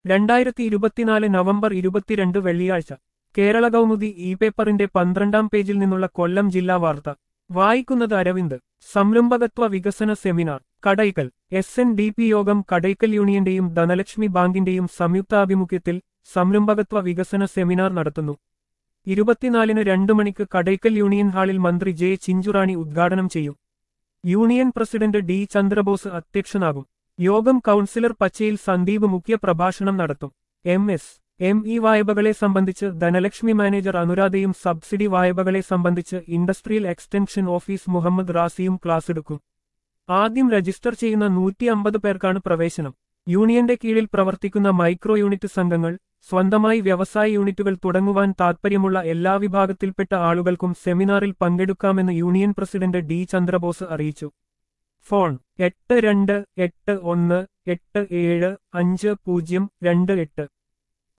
2024 November 22 വെള്ളിയാഴ്ച Kerala Kaumudi E പേപ്പറിന്റെ 12-ാം പേജിൽ നിന്നുള്ള കൊല്ലം ജില്ലാ വാർത്ത വായിക്കുന്നത് അരവിന്ദ്. സംരംഭകത്വ വികസന സെമിനാർ കടയ്ക്കൽ. SNDP യോഗം കടയ്ക്കൽ യൂണിയന്റെയും ധനലക്ഷ്മി ബാങ്കിന്റെയും സംയുക്താഭിമുഖ്യത്തിൽ സംരംഭകത്വ വികസന സെമിനാർ നടത്തുന്നു. 24-ന് 2 മണിക്ക് കടയ്ക്കൽ യൂണിയൻ ഹാളിൽ മന്ത്രി ജെ ചിഞ്ചുറാണി ഉദ്ഘാടനം ചെയ്യും. യൂണിയൻ പ്രസിഡന്റ് ഡി ചന്ദ്രബോസ് അധ്യക്ഷനാകും. യോഗം കൗൺസിലർ പച്ചയിൽ സന്ദീപ് മുഖ്യ പ്രഭാഷണം നടത്തും. MSME വായ്പകളെ സംബന്ധിച്ച് ധനലക്ഷ്മി മാനേജർ അനുരാധയും സബ്സിഡി വായ്പകളെ സംബന്ധിച്ച് ഇൻഡസ്ട്രിയൽ എക്സ്റ്റൻഷൻ ഓഫീസ് മുഹമ്മദ് റാസിയും ക്ലാസെടുക്കും. ആദ്യം രജിസ്റ്റർ ചെയ്യുന്ന 150 പേർക്കാണ് പ്രവേശനം. യൂണിയന്റെ കീഴിൽ പ്രവർത്തിക്കുന്ന മൈക്രോ യൂണിറ്റ് സംഘങ്ങൾ, സ്വന്തമായി വ്യവസായ യൂണിറ്റുകൾ തുടങ്ങുവാൻ താൽപ്പര്യമുള്ള എല്ലാ വിഭാഗത്തിൽപ്പെട്ട ആളുകൾക്കും സെമിനാറിൽ പങ്കെടുക്കാമെന്ന് യൂണിയൻ പ്രസിഡന്റ് ഡി ചന്ദ്രബോസ് അറിയിച്ചു. ഫോൺ 8281875028